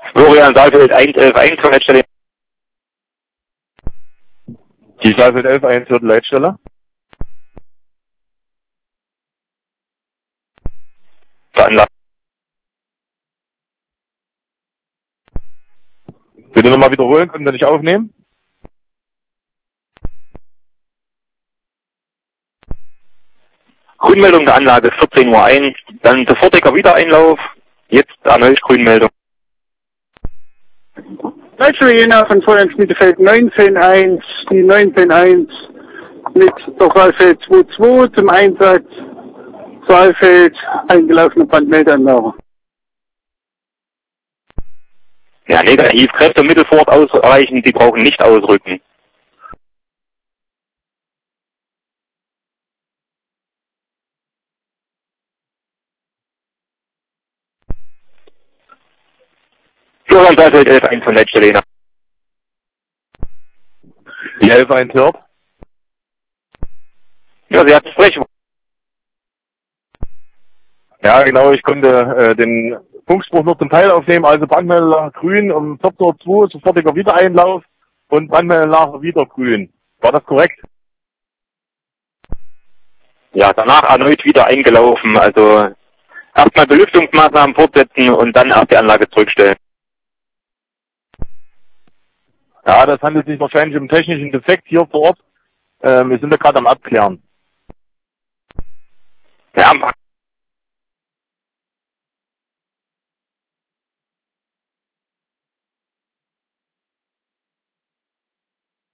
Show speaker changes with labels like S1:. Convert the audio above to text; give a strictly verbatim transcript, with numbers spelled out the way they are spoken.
S1: Florian Saalfeld eins elf eins von Leitstelle.
S2: Die Saalfeld elf eins Viertel Leitstelle.
S1: Veranlagt.
S2: Bitte nochmal wiederholen, können Sie nicht aufnehmen?
S1: Grünmeldung der Anlage vierzehn Uhr eins, dann sofortiger Wiedereinlauf, jetzt erneut Grünmeldung.
S3: Leitstelle Jena von Feuerwehr Schmiedefeld neunzehn eins, die neunzehn eins mit der Saalfeld zwei zwei zum Einsatz. Saalfeld, eingelaufene Brandmeldeanlage.
S1: Ja, negativ, Kräfte Mittelfort ausreichen, die brauchen nicht ausrücken. Florian Saalfeld elf eins von Leitstelle Jena.
S2: Die elf eins hört.
S1: Ja, Sie hatten Sprechwort.
S2: Ja, genau, ich konnte äh, den Funkspruch nur zum Teil aufnehmen, also Brandmelder grün um vierzehn Uhr zwei, sofortiger Wiedereinlauf und Brandmelder wieder grün. War das korrekt?
S1: Ja, danach erneut wieder eingelaufen, also erstmal Belüftungsmaßnahmen fortsetzen und dann erst die Anlage zurückstellen.
S2: Ja, das handelt sich wahrscheinlich um technischen Defekt hier vor Ort. Äh, wir sind da gerade am Abklären.
S1: Ja,